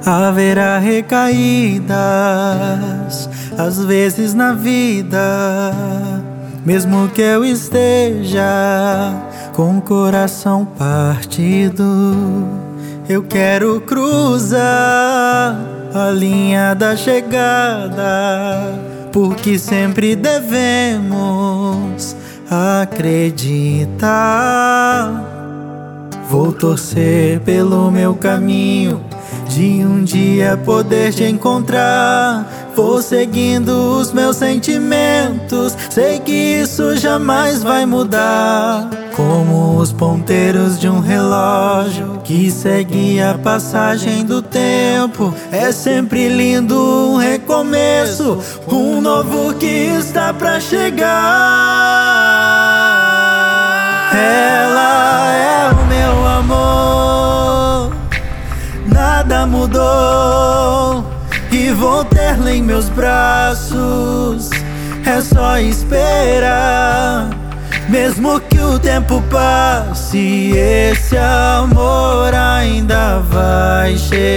Haverá recaídas, às vezes na vida, mesmo que eu esteja com o coração partido. Eu quero cruzar a linha da chegada, porque sempre devemos acreditar. Vou torcer pelo meu caminho, de um dia poder te encontrar. Vou seguindo os meus sentimentos, sei que isso jamais vai mudar. Como os ponteiros de um relógio que segue a passagem do tempo, é sempre lindo um recomeço, um novo que está pra chegar. Ela é o meu amor, nada mudou, e vou tê-la em meus braços. É só esperar, mesmo que o tempo passe, esse amor ainda vai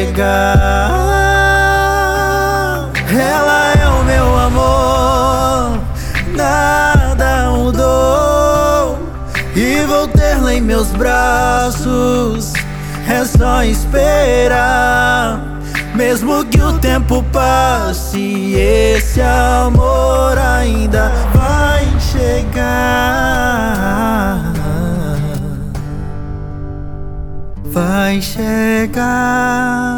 chegar. Ela é o meu amor, nada mudou, e vou tê-la em meus braços. É só esperar, mesmo que o tempo passe, esse amor ainda vai chegar. Vai chegar.